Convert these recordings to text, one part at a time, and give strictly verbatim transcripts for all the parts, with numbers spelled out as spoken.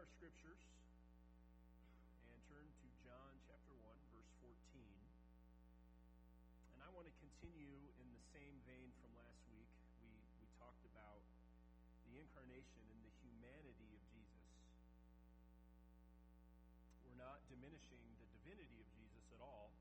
our scriptures and turn to John chapter one, verse fourteen. And I want to continue in the same vein from last week. We, we talked about the incarnation and the humanity of Jesus. We're not diminishing the divinity of Jesus at all.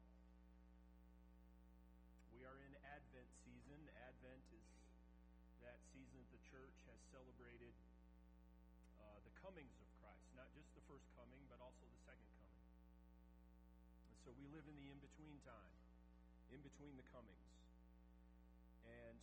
We are in Advent season. Advent is that season that the church has celebrated uh, the comings of Christ. Not just the first coming, but also the second coming. And so we live in the in-between time, in between the comings. And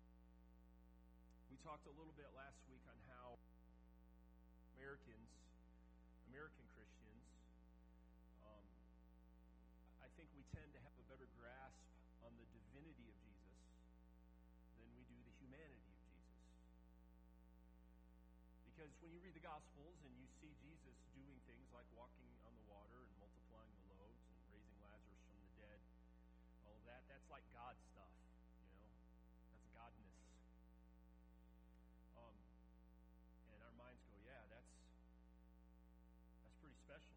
we talked a little bit last week on how Americans, American Christians, um, I think we tend to have a better grasp on the divinity of Jesus than we do the humanity of Jesus. Because when you read the Gospels and you see Jesus doing things like walking on the water and multiplying the loaves and raising Lazarus from the dead, all of that, that's like God stuff, you know? That's godness. Um, and our minds go, yeah, that's that's pretty special.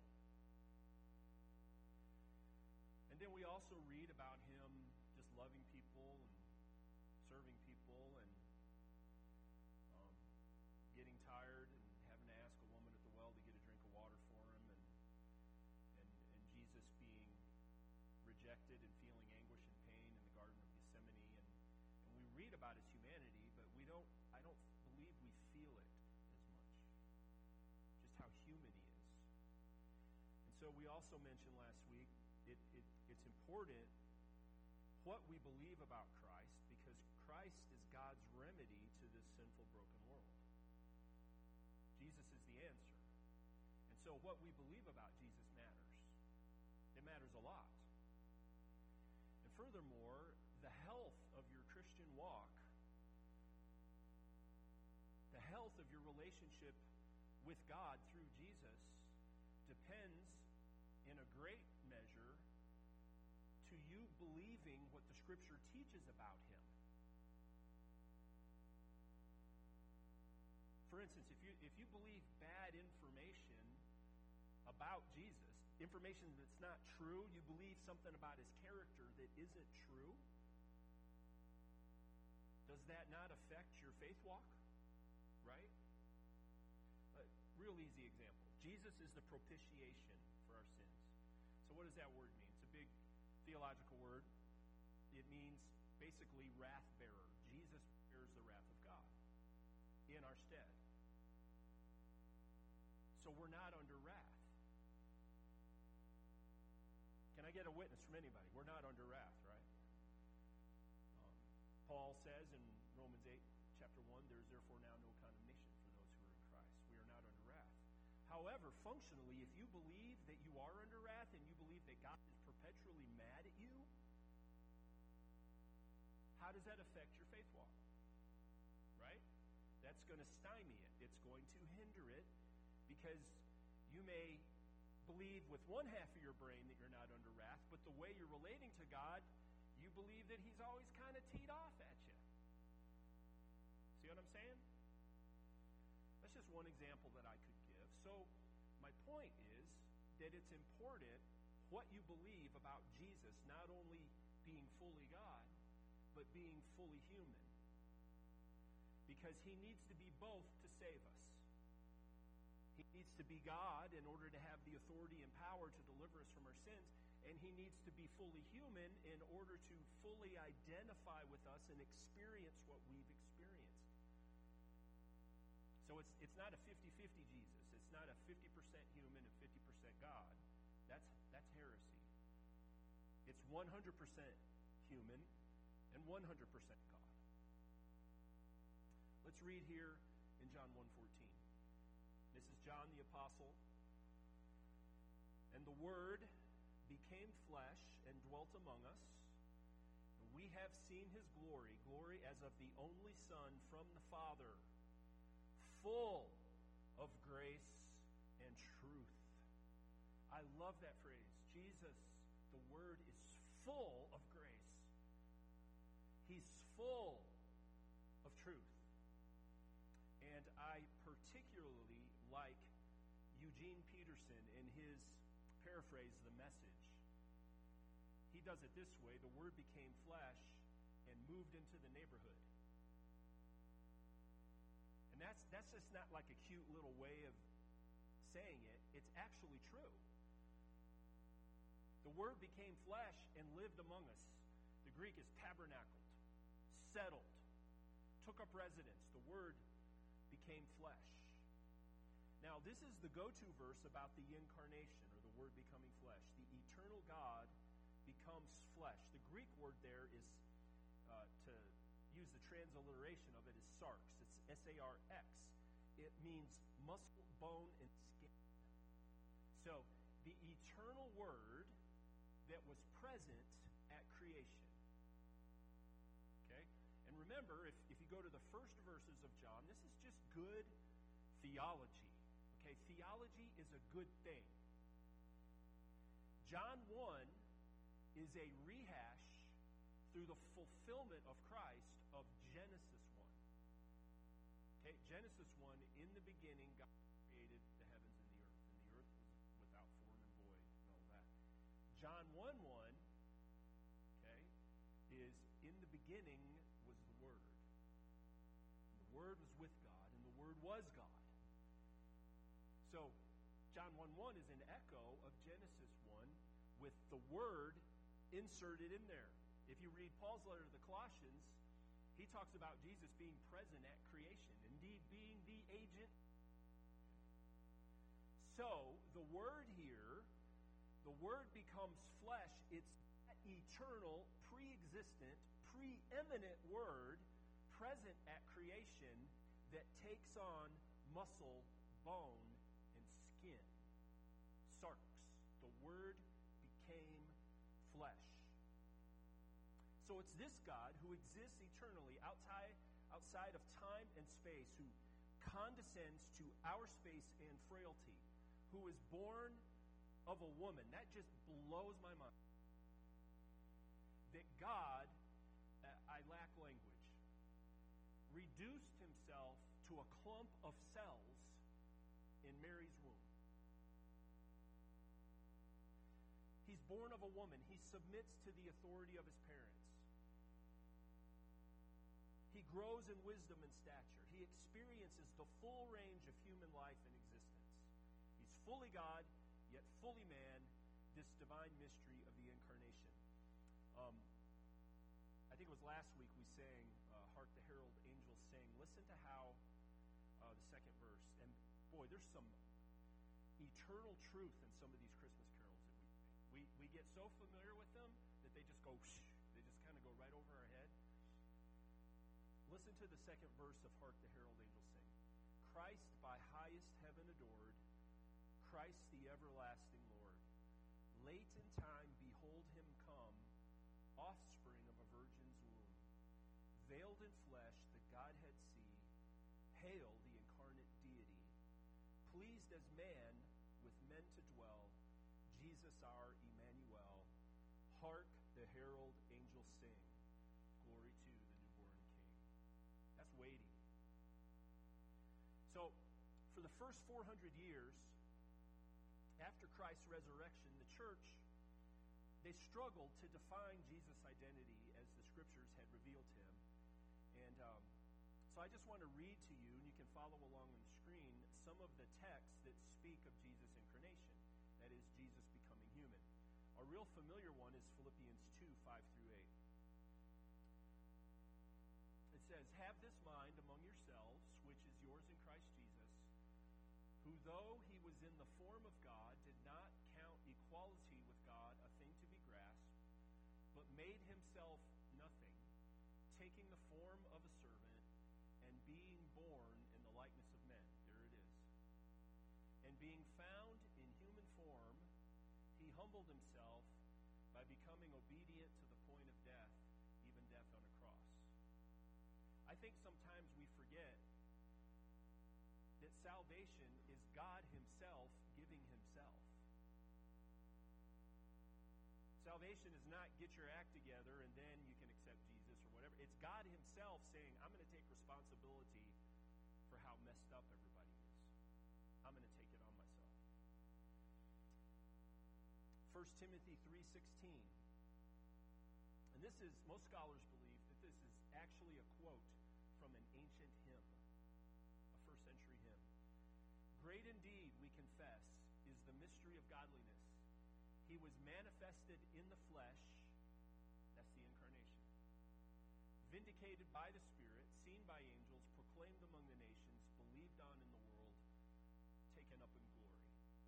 And then we also read about him just loving people and serving people and um, getting tired and having to ask a woman at the well to get a drink of water for him, and and, and Jesus being rejected and feeling anguish and pain in the Garden of Gethsemane. And, and we read about his humanity, but we don't, I don't believe we feel it as much. Just how human he is. And so we also mentioned last week, it, it it's important what we believe about Christ, because Christ is God's remedy to this sinful, broken world. Jesus is the answer. And so what we believe about Jesus matters. It matters a lot. And furthermore, the health of your Christian walk, the health of your relationship with God through Jesus, depends in a great measure to you believing what the Scripture teaches about him. For instance, if you if you believe bad information about Jesus, information that's not true, you believe something about his character that isn't true, does that not affect your faith walk? Right? A real easy example. Jesus is the propitiation for our sins. So what does that word mean? It's a big theological word. It means basically wrath bearer. Jesus bears the wrath of God in our stead. So we're not under wrath. Can I get a witness from anybody? We're not under wrath, right? Um, Paul says in Romans eight, chapter one, there is therefore now no condemnation for those who are in Christ. We are not under wrath. However, functionally, if you believe that you are under wrath and you believe that God is perpetually mad at you, how does that affect your faith walk? Right? That's going to stymie it. It's going to hinder it, because you may believe with one half of your brain that you're not under wrath, but the way you're relating to God, you believe that he's always kind of teed off at you. See what I'm saying? That's just one example that I could give. So my point is that it's important what you believe about Jesus, not only being fully God, but being fully human. Because he needs to be both to save us. He needs to be God in order to have the authority and power to deliver us from our sins, and he needs to be fully human in order to fully identify with us and experience what we've experienced. So it's it's not a fifty-fifty Jesus. It's not a fifty percent human and fifty percent God. That's that's heresy. It's one hundred percent human and one hundred percent God. Let's read here in John one fourteen. This is John the Apostle. And the Word became flesh and dwelt among us. And we have seen his glory, glory as of the only Son from the Father, full of grace and truth. I love that phrase. Jesus, the Word, is full of grace. He's full of truth. And I particularly like Eugene Peterson, in his paraphrase, The Message, he does it this way: the Word became flesh and moved into the neighborhood. And that's that's just not like a cute little way of saying it. It's actually true. The Word became flesh and lived among us. The Greek is tabernacled, settled, took up residence. The Word became flesh. Now, this is the go-to verse about the incarnation, or the Word becoming flesh. The eternal God becomes flesh. The Greek word there is, uh, to use the transliteration of it, is sarx. It's S A R X. It means muscle, bone, and skin. So, the eternal Word that was present at creation. Okay? And remember, if, if you go to the first verses of John, this is just good theology. Okay? Theology is a good thing. John one is a rehash through the fulfillment of Christ of Genesis one. Okay? Genesis one, in the beginning, God created the heavens and the earth, and the earth was without form and void and all that. John one one, okay, is in the beginning was the Word. And the Word was with God, and the Word was God. So, John one one is an echo of Genesis one with the Word inserted in there. If you read Paul's letter to the Colossians, he talks about Jesus being present at creation, indeed being the agent. So, the Word here, the Word becomes flesh. It's that eternal, pre-existent, preeminent Word present at creation that takes on muscle, bone, and skin. Sarx. The Word became flesh. So it's this God who exists eternally outside, outside of time and space, who condescends to our space and frailty, who is born of a woman. That just blows my mind. That God, I lack language, reduced himself to a clump of cells in Mary's womb. He's born of a woman. He submits to the authority of his parents. He grows in wisdom and stature. He experiences the full range of human life and existence. He's fully God, yet fully man, this divine mystery of the incarnation. Um, I think it was last week we sang, uh, Hark the Herald Angels Sing. Listen to how, uh, the second verse, and boy, there's some eternal truth in some of these Christmas carols that we sing. We, we get so familiar with them that they just go, whoosh, they just kind of go right over our head. Listen to the second verse of Hark the Herald Angels Sing. Christ by highest heaven adored, Christ the everlasting Lord. Late in time, behold him come, offspring of a virgin's womb. Veiled in flesh, the Godhead see. Hail the incarnate deity. Pleased as man with men to dwell, Jesus our Emmanuel. Hark the herald angels sing. Glory to the newborn King. That's weighty. So, for the first four hundred years after Christ's resurrection, the church, they struggled to define Jesus' identity as the Scriptures had revealed him. And um, so I just want to read to you, and you can follow along on the screen, some of the texts that speak of Jesus' incarnation. That is, Jesus becoming human. A real familiar one is Philippians two, five through eight. It says, have this mind among yourselves, which is yours in Christ Jesus, who though he was in the form of God, did not count equality with God a thing to be grasped, but made himself nothing, taking the form of a servant, and being born in the likeness of men. There it is. And being found in human form, he humbled himself by becoming obedient to the point of death, even death on a cross. I think sometimes we forget that salvation is God himself giving himself. Salvation is not get your act together and then you can accept Jesus or whatever. It's God himself saying, I'm going to take responsibility for how messed up everybody is. I'm going to take it on myself. First Timothy three sixteen. And this is, most scholars believe that this is actually a quote from an ancient hymn, a first century hymn. Great indeed, we confess, is the mystery of godliness. He was manifested in the flesh, that's the incarnation, vindicated by the Spirit, seen by angels, proclaimed among the nations, believed on in the world, taken up in glory.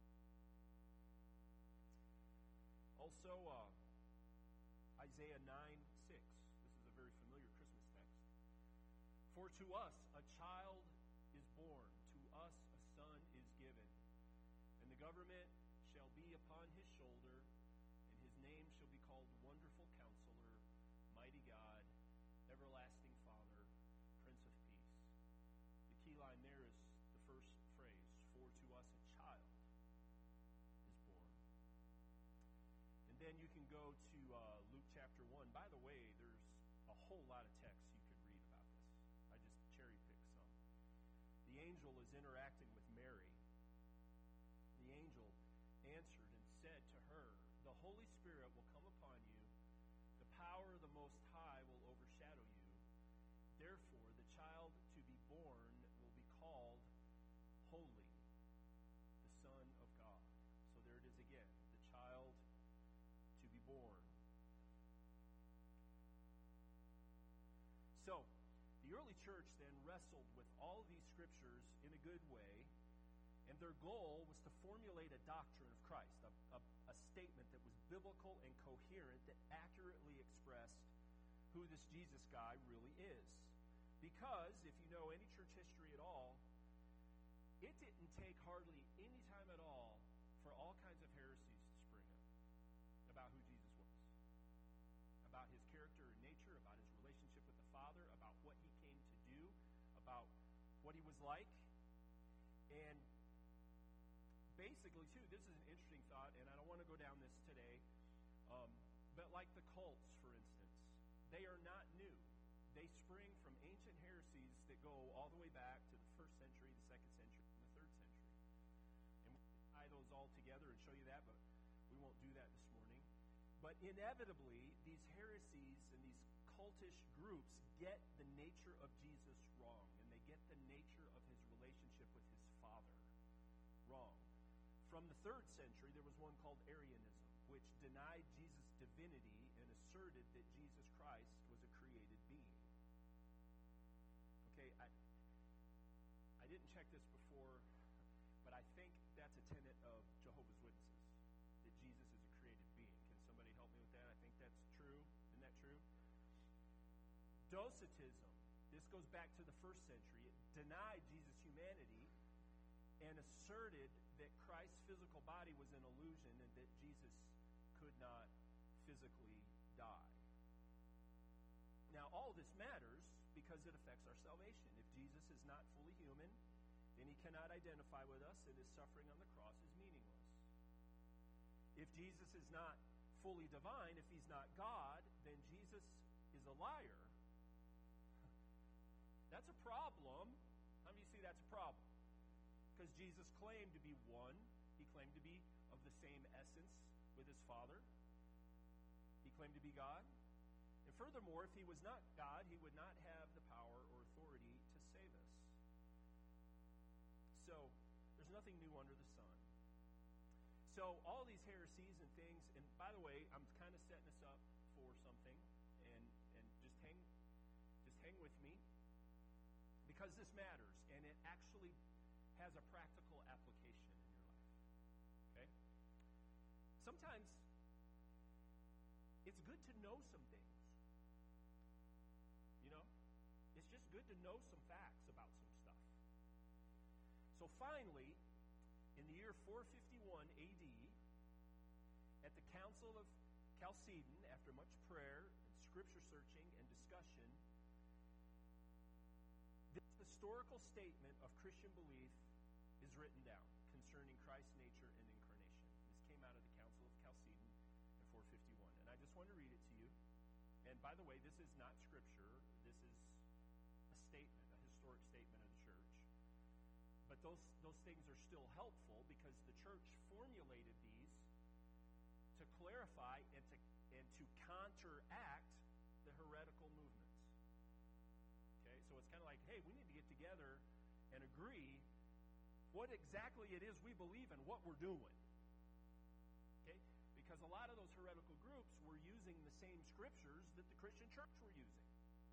Also, uh, Isaiah nine six. This is a very familiar Christmas text. For to us a child is born, to us a son is given, and the government shall be upon his shoulder, and his name shall be called Wonderful Counselor, Mighty God, Everlasting Father, Prince of Peace. The key line there is the first phrase, for to us a child is born. And then you can go to uh, Luke chapter one. By the way, there's a whole lot of texts you could read about this. I just cherry-picked some. The angel is interacting with Mary. The angel answered and said to her, the Holy Spirit will come upon you. The power of the Most High will overshadow you. Therefore, the child to be born will be called Holy, the Son of God. So there it is again, the child to be born. So, the early church then wrestled with all of these scriptures in a good way, and their goal was to formulate a doctrine of Christ, a, a, a statement that was biblical and coherent, that accurately expressed who this Jesus guy really is. Because, if you know any church history at all, it didn't take hardly any time at all for all kinds of heresies to spring up about who Jesus was, about his character and nature, about his relationship with the Father, about what he came to do, about what he was like. And basically, too, this is an interesting thought, and I don't want to go down this today, um, but like the cults, for instance, they are not new. They spring from ancient heresies that go all the way back to the first century, the second century, and the third century. And we can tie those all together and show you that, but we won't do that this morning. But inevitably, these heresies and these cultish groups get the nature of Jesus wrong, and they get the nature of his relationship with his Father wrong. From the third century, there was one called Arianism, which denied Jesus' divinity and asserted that Jesus Christ was a created being. Okay, I, I didn't check this before, but I think that's a tenet of Jehovah's Witnesses, that Jesus is a created being. Can somebody help me with that? I think that's true. Isn't that true? Docetism, this goes back to the first century. It denied Jesus' humanity and asserted that Christ's physical body was an illusion and that Jesus could not physically die. Now, all this matters because it affects our salvation. If Jesus is not fully human, then he cannot identify with us, and his suffering on the cross is meaningless. If Jesus is not fully divine, if he's not God, then Jesus is a liar. That's a problem. How many of you see that's a problem? Because Jesus claimed to be one. He claimed to be of the same essence with his Father. He claimed to be God. And furthermore, if he was not God, he would not have the power or authority to save us. So, there's nothing new under the sun. So, all these heresies and things, and by the way, I'm kind of setting us up for something, and, and just hang, just hang with me, because this matters, and it actually has a practical application in your life. Okay? Sometimes it's good to know some things. You know? It's just good to know some facts about some stuff. So finally, in the year four fifty-one A D, at the Council of Chalcedon, after much prayer and scripture searching and discussion, this historical statement of Christian belief is written down concerning Christ's nature and incarnation. This came out of the Council of Chalcedon in four fifty-one. And I just want to read it to you. And by the way, this is not scripture. This is a statement, a historic statement of the church. But those, those things are still helpful because the church formulated these to to clarify and to and to counteract the heretical movements. Okay, so it's kind of like, hey, we need to get together and agree what exactly it is we believe and what we're doing. Okay, because a lot of those heretical groups were using the same scriptures that the Christian church were using.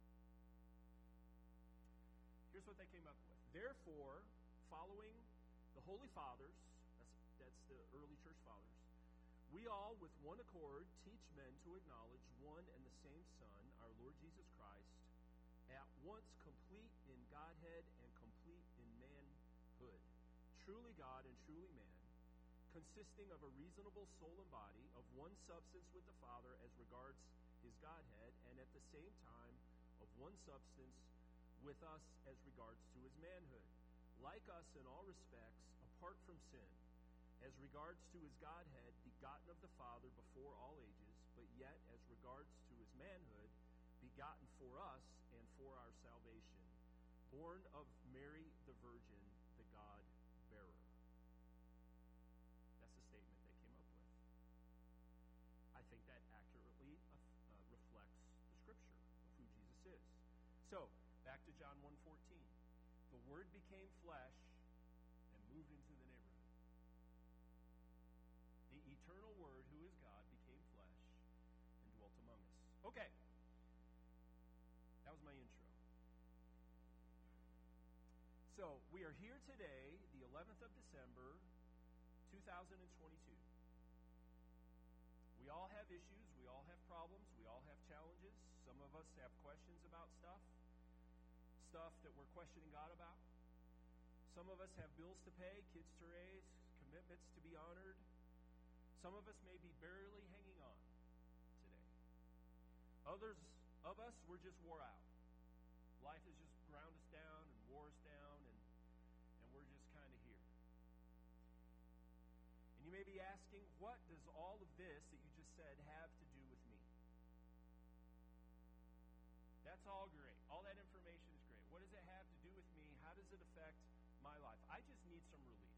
Here's what they came up with. Therefore, following the Holy Fathers, that's, that's the early church fathers, we all with one accord teach men to acknowledge one and the same Son, our Lord Jesus Christ, at once complete in Godhead and complete in manhood, truly God and truly man, consisting of a reasonable soul and body, of one substance with the Father as regards his Godhead, and at the same time of one substance with us as regards to his manhood, like us in all respects, apart from sin, as regards to his Godhead, begotten of the Father before all ages, but yet as regards to his manhood, begotten for us and for our salvation, born of Mary the Virgin, the God-bearer. That's the statement they came up with. I think that accurately uh, reflects the scripture of who Jesus is. So, back to John one fourteen. The Word became flesh and moved into the neighborhood. The eternal Word, who is God, became flesh and dwelt among us. Okay. That was my intro. So, we are here today, the eleventh of December, two thousand twenty-two. We all have issues. We all have problems. We all have challenges. Some of us have questions about stuff. Stuff that we're questioning God about. Some of us have bills to pay, kids to raise, commitments to be honored. Some of us may be barely hanging on today. Others of us, we're just wore out. Life has just ground us down and wore us down, and, and we're just kind of here. And you may be asking, what does all of this that you just said have to do with me? That's all great. All that information is great. What does it have to do with me? How does it affect my life? I just need some relief.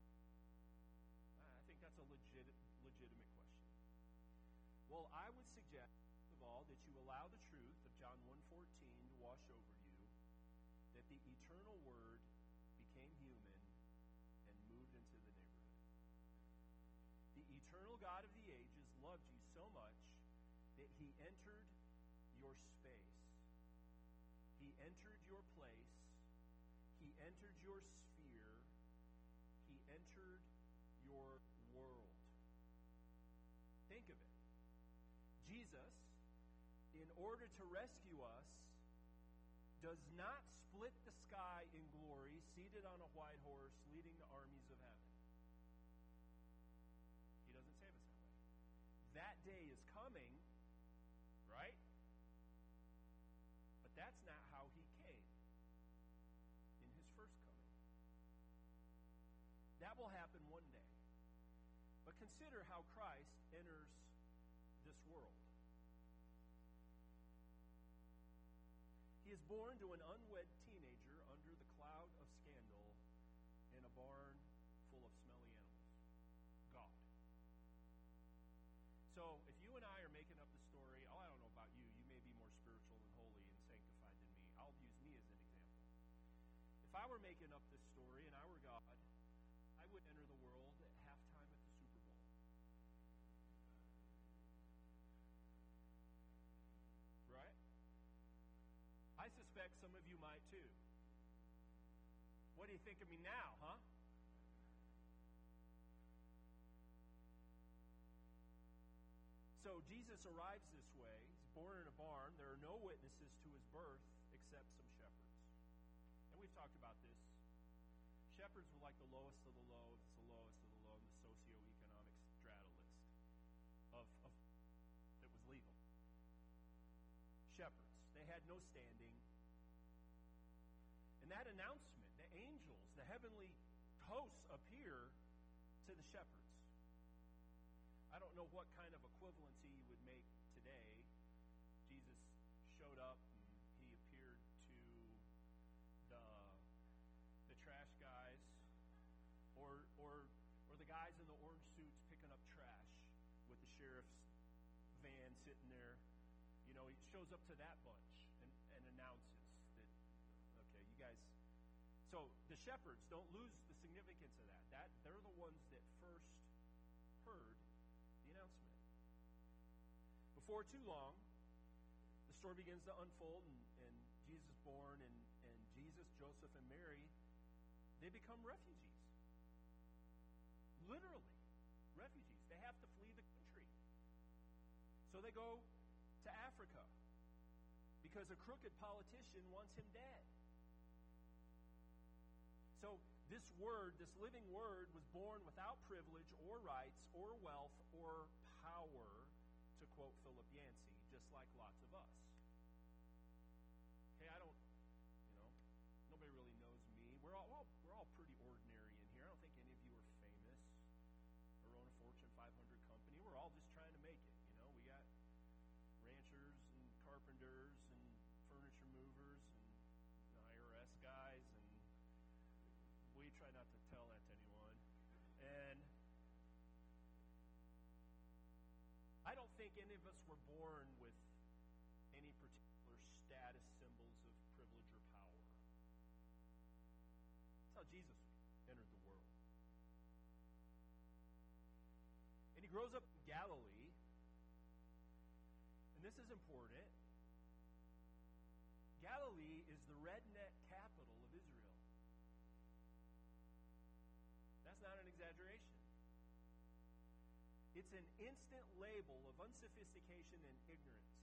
I think that's a legit, legitimate question. Well, I would suggest, first of all, that you allow the truth of John one fourteen to wash over you, that the eternal Word became human and moved into the neighborhood. The eternal God of the ages loved you so much that he entered your space. He entered your place. He entered your sphere. He entered your world. Think of it. Jesus, in order to rescue us, does not split the sky in glory, seated on a white horse, leading the armies of heaven. He doesn't save us that way. That day is coming, right? But that's not how he came in his first coming. That will happen one day. But consider how Christ enters this world. He is born to an unwed teenager under the cloud of scandal in a barn full of smelly animals. God. So, if you and I are making up the story, oh, I don't know about you, you may be more spiritual and holy and sanctified than me. I'll use me as an example. If I were making up this story and I were God, I would enter the world at halftime at the Super Bowl. Right? I suspect some of you might too. What do you think of me now, huh? So Jesus arrives this way. He's born in a barn. There are no witnesses to his birth except some shepherds. And we've talked about this. Shepherds were like the lowest of the low. It's the lowest of the low in the socioeconomic strata list of, of that was legal. Shepherds. They had no standing. And that announcement, the angels, the heavenly hosts appear to the shepherds. I don't know what kind of equivalency you would make today. Jesus showed up and he appeared to the the trash guys or or or the guys in the orange suits picking up trash with the sheriff's van sitting there. You know, he shows up to that bunch and, and announces that, okay, you guys. So the shepherds, don't lose the significance of that. That they're the ones that first heard the announcement. Before too long, the story begins to unfold, and, and Jesus is born, and, and Jesus, Joseph, and Mary, they become refugees. Literally, refugees. They have to flee the country. So they go to Africa because a crooked politician wants him dead. So this word, this living word, was born without privilege or rights or wealth or power, to quote Philip Yancey, just like lots of us. Okay, I don't, you know, nobody really knows me. We're all, well, we're all pretty ordinary in here. I don't think any of you are famous or own a Fortune five hundred company. We're all just trying to make it. You know, we got ranchers and carpenters and furniture movers and you know, I R S guys, and we try not to tell that to anyone. And I don't think any of us were born with any particular status symbols of privilege or power. That's how Jesus entered the world. And he grows up in Galilee. And this is important. Galilee is the redneck capital of Israel. That's not an exaggeration. It's an instant label of unsophistication and ignorance.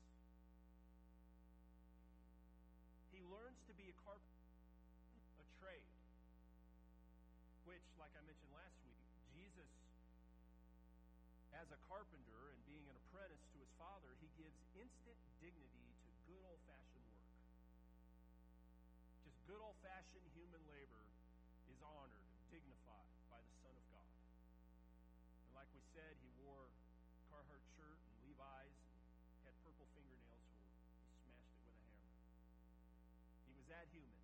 He learns to be a carpenter, a trade, which, like I mentioned last week, Jesus, as a carpenter and being an apprentice to his father, he gives instant dignity to good old-fashioned work. Just good old-fashioned human labor is honored and dignified by the Son of God. And like we said, he wore Carhartt shirt and Levi's and had purple fingernails where he smashed it with a hammer. He was that human.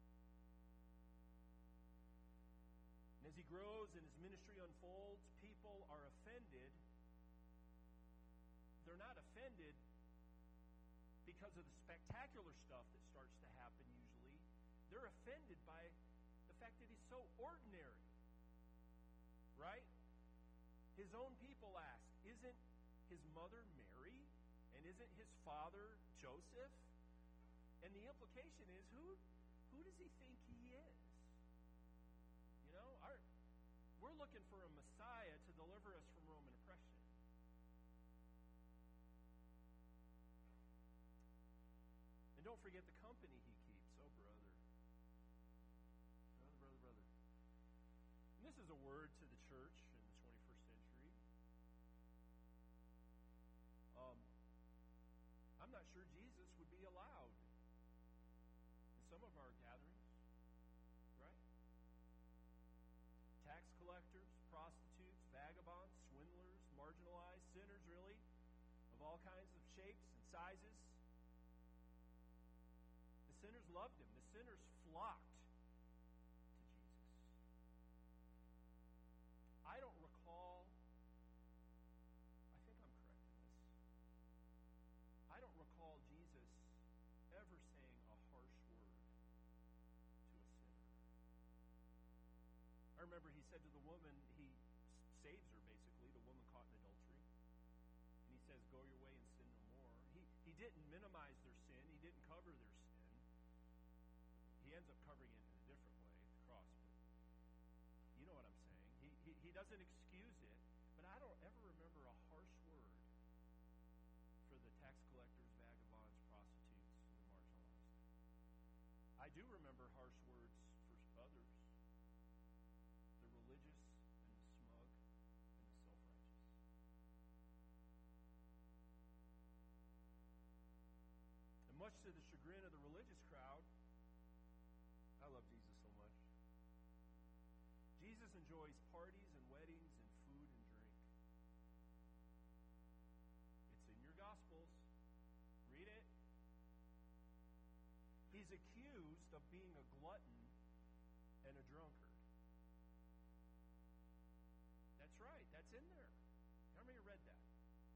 And as he grows and his ministry unfolds, people are offended. They're not offended because of the spectacular stuff that starts to happen usually. They're offended by the fact that he's so ordinary. Right? His own people ask, isn't his mother Mary? And isn't his father Joseph? And the implication is, who, who does he think he is? You know, our, we're looking for a Messiah to deliver us from Roman oppression. And don't forget the company he keeps. Oh, brother. Brother, brother, brother. And this is a word to the church in the twenty-first century. Um, I'm not sure Jesus would be allowed in some of our gatherings, right? Tax collectors, prostitutes, vagabonds, swindlers, marginalized, sinners, really, of all kinds of shapes and sizes. The sinners loved him. The sinners flocked to Jesus. I don't recall, I think I'm correct in this, I don't recall Jesus ever saying a harsh word to a sinner. I remember he said to the woman, he saves her basically, the woman caught in adultery. And he says, go your way and sin no more. He, he didn't minimize their sin. He didn't cover their sin. He ends up covering it in a different way at the cross. But you know what I'm saying. He, he, he doesn't excuse it, but I don't ever remember a harsh word for the tax collectors, vagabonds, prostitutes, and the marginalized. I do remember harsh words for others. The religious and the smug and the self-righteous. And much to the chagrin of the religious crowd, I love Jesus so much. Jesus enjoys parties and weddings and food and drink. It's in your Gospels. Read it. He's accused of being a glutton and a drunkard. That's right. That's in there. How many read that?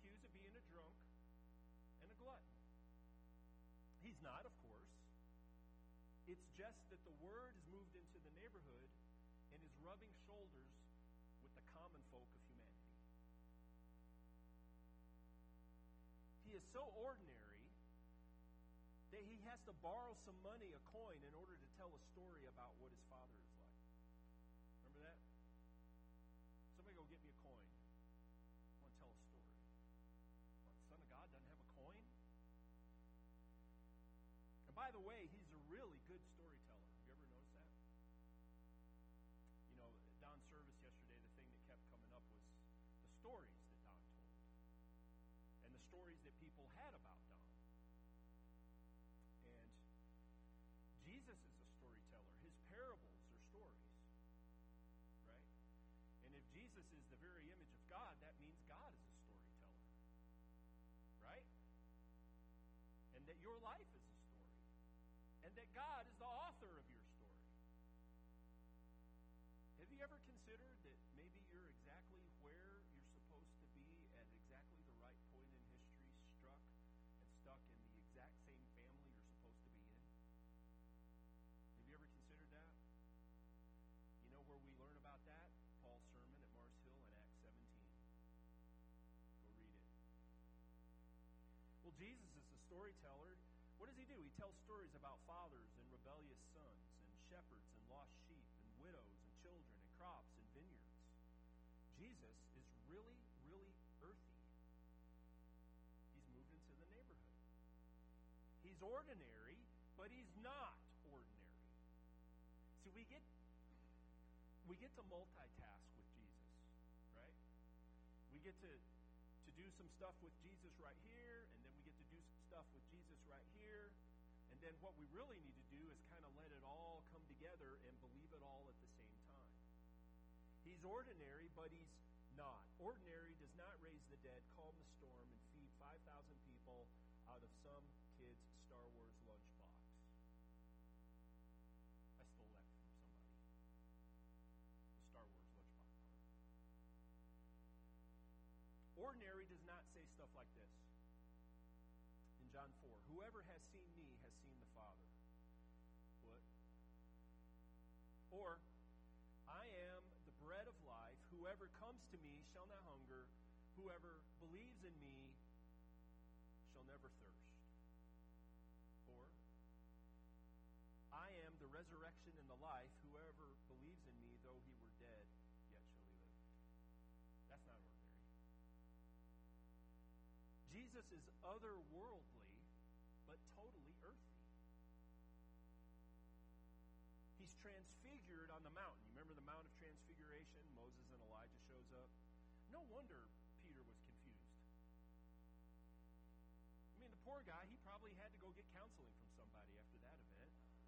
accused of being a drunk and a glutton. He's not, of course. It's just that the word has moved into the neighborhood and is rubbing shoulders with the common folk of humanity. He is so ordinary that he has to borrow some money, a coin, in order to tell a story about what his father is like. Remember that? Somebody go get me a coin. I want to tell a story. What, the Son of God doesn't have a coin? And by the way, he's a really good storyteller. Have you ever noticed that? You know, Don's service yesterday, the thing that kept coming up was the stories that Don told. And the stories that people had about Don. And Jesus is a storyteller. His parables are stories. Right? And if Jesus is the very image of God, that means God is a storyteller. Right? And that your life is a story. And that God is the author of your story. Have you ever considered that maybe you're exactly where you're supposed to be at exactly the right point in history, struck and stuck in the exact same family you're supposed to be in? Have you ever considered that? You know where we learn about that? Paul's sermon at Mars Hill in Acts seventeen. Go read it. Well, Jesus is the storyteller. What does he do? He tells stories about fathers and rebellious sons, and shepherds and lost sheep, and widows and children, and crops and vineyards. Jesus is really, really earthy. He's moved into the neighborhood. He's ordinary, but he's not ordinary. See, we get we get to multitask with Jesus, right? We get to to do some stuff with Jesus right here, and then we get to do some stuff with Jesus right here. And then what we really need to do is kind of let it all come together and believe it all at the same time. He's ordinary, but he's not. Ordinary does not raise the dead, calm the storm, and feed five thousand people out of some kid's Star Wars lunchbox. I stole that from somebody. The Star Wars lunchbox part. Ordinary does not say stuff like this. In John four, whoever has seen me has seen the Father. What? Or, I am the bread of life. Whoever comes to me shall not hunger. Whoever believes in me shall never thirst. Or, I am the resurrection and the life. Whoever believes in me, though he were dead, yet shall he live. That's not ordinary. Jesus is otherworldly, but totally earthly. He's transfigured on the mountain. You remember the Mount of Transfiguration? Moses and Elijah shows up. No wonder Peter was confused. I mean, the poor guy, he probably had to go get counseling from somebody after that event.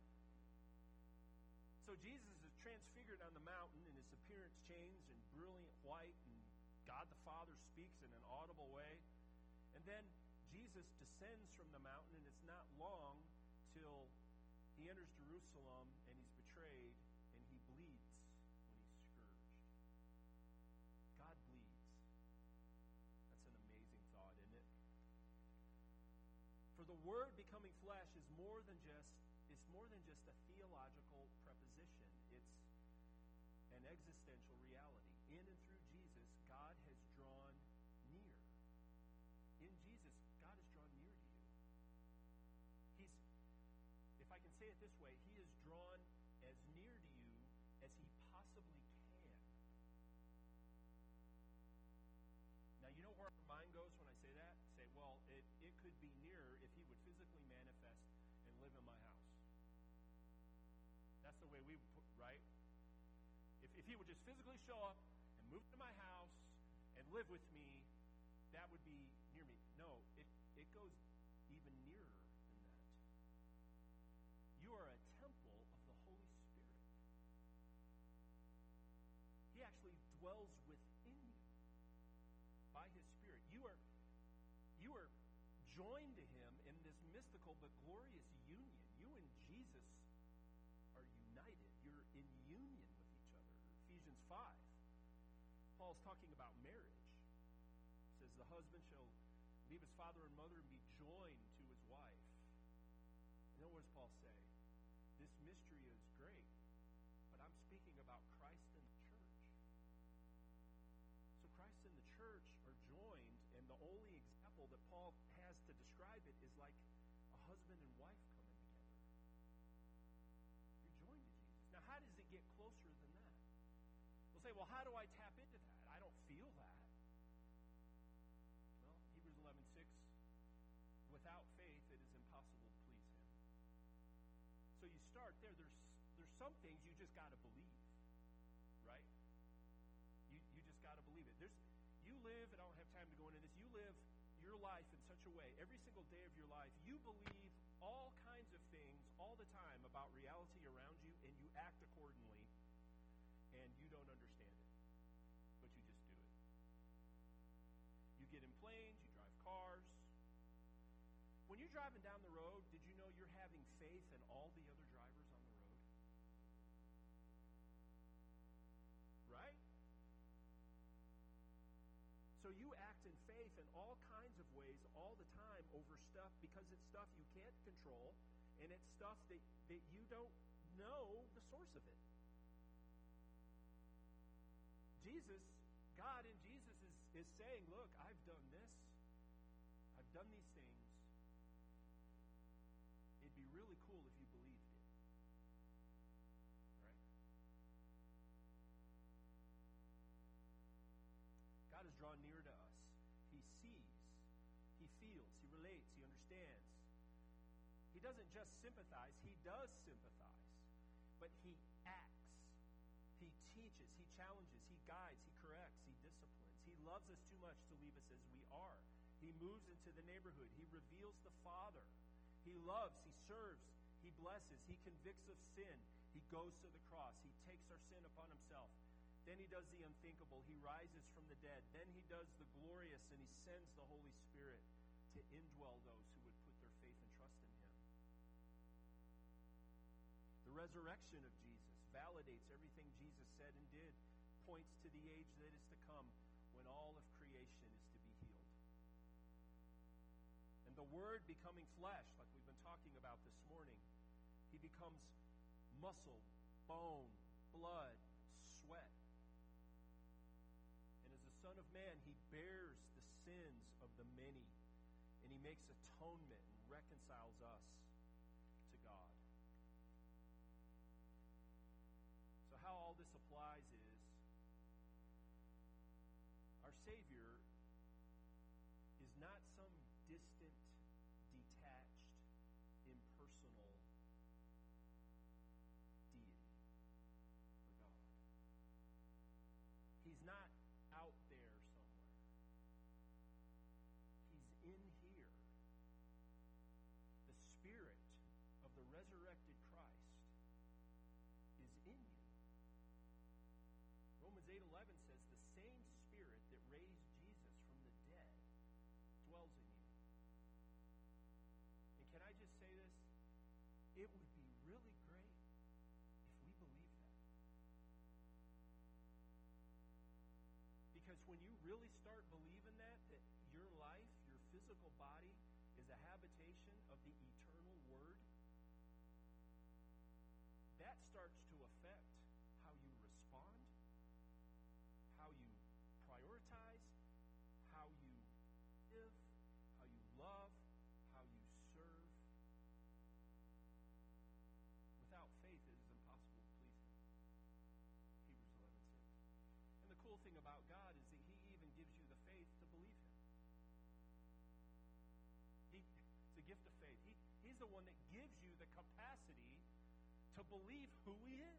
So Jesus is transfigured on the mountain, and his appearance changed in brilliant white, and God the Father speaks in an audible way. And then Jesus descends from the mountain, and it's not long till he enters Jerusalem, and he's betrayed, and he bleeds when he's scourged. God bleeds. That's an amazing thought, isn't it? For the Word becoming flesh is more than just it's more than just a theological preposition. It's an existential reality. In and through Jesus, God has drawn near. In Jesus, God has drawn near to you. He's, if I can say it this way, he is drawn as near to you as he possibly can. Now, you know where our mind goes when I say that? Say, well, it, it could be nearer if he would physically manifest and live in my house. That's the way we put, right? If, if he would just physically show up and move to my house and live with me, that would be near me. No, it, it goes even nearer than that. You are a temple of the Holy Spirit. He actually dwells within you by his Spirit. You are, you are joined to him in this mystical but glorious union. You and Jesus are united. You're in union with each other. Ephesians five. Paul's talking about marriage. Says, says, the husband shall leave his father and mother and be joined to his wife. And then what does Paul say? This mystery is great, but I'm speaking about Christ and the church. So Christ and the church are joined, and the only example that Paul has to describe it is like a husband and wife coming together. You're joined to Jesus. Now, how does it get closer than that? We'll say, well, how do I tap into that? I don't feel that. Well, Hebrews eleven six, without faith it is impossible to please him. So you start there. There's there's some things you just got to believe, right? You you just got to believe it. There's you live, and I don't have time to go into this. You live your life in such a way, every single day of your life, you believe all kinds of things all the time about reality around you, and you act accordingly, and you don't understand it, but you just do it. You get in planes, you drive cars. When you're driving down the road, did you know you're having faith in all the other drivers on the road? Right? So you act in faith in all kinds of ways all the time over stuff because it's stuff you can't control, and it's stuff that, that you don't know the source of it. Jesus, God in Jesus is, is saying, look, I've done this. I've done these things. It'd be really cool if you believed it. Right? God has drawn near to us. He sees. He feels. He relates. He understands. He doesn't just sympathize. He does sympathize. But he acts. He teaches. He challenges. He guides. He corrects. He disciplines. He loves us too much to leave us as we are. He moves into the neighborhood. He reveals the Father. He loves. He serves. He blesses. He convicts of sin. He goes to the cross. He takes our sin upon himself. Then he does the unthinkable. He rises from the dead. Then he does the glorious, and he sends the Holy Spirit to indwell those who would put their faith and trust in him. The resurrection of Jesus validates everything Jesus said and did, points to the age that is to come when all of creation is to be healed. And the Word becoming flesh, like we've been talking about this morning, he becomes muscle, bone, blood, sweat. And as the Son of Man, he bears the sins of the many, and he makes atonement and reconciles us to God. So how all this applies is our Savior is not some distant, detached, impersonal deity or God. He's not out there somewhere. He's in here. The Spirit of the resurrected Christ is in you. Romans eight eleven says the same Spirit that raised Jesus from the dead dwells in you. And can I just say this? It would be really great if we believe that. Because when you really start believing that, that your life, your physical body, is a habitation of the eternal Word, that starts to affect how you respond, how you prioritize, how you live, how you love, how you serve. Without faith, it is impossible to please him. Hebrews eleven six. And the cool thing about God is that he even gives you the faith to believe him. He, it's a gift of faith. He, he's the one that gives you the capacity to believe who he is.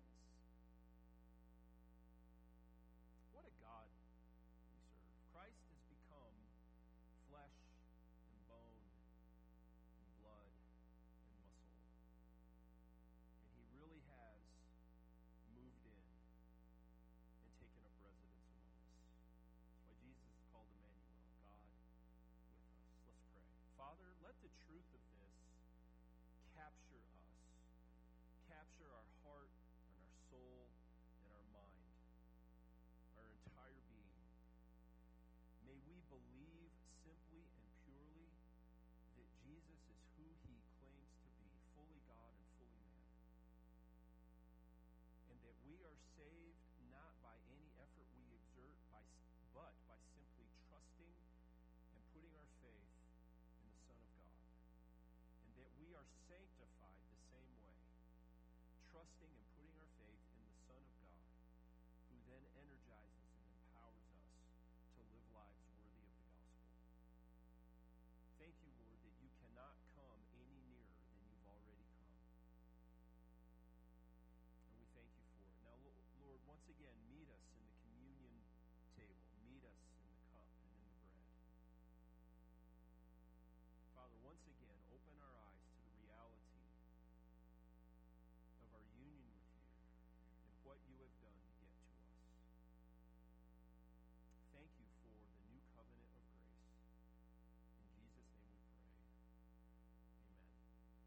What a God we serve. Christ has become flesh and bone and blood and muscle. And he really has moved in and taken up residence among us. That's why Jesus is called Emmanuel, God with us. Let's pray. Father, let the truth of this capture us, capture our heart and our soul and our mind, our entire being. May we believe Jesus is who he claims to be, fully God and fully man. And that we are saved not by any effort we exert, by, but by simply trusting and putting our faith in the Son of God. And that we are sanctified the same way, trusting and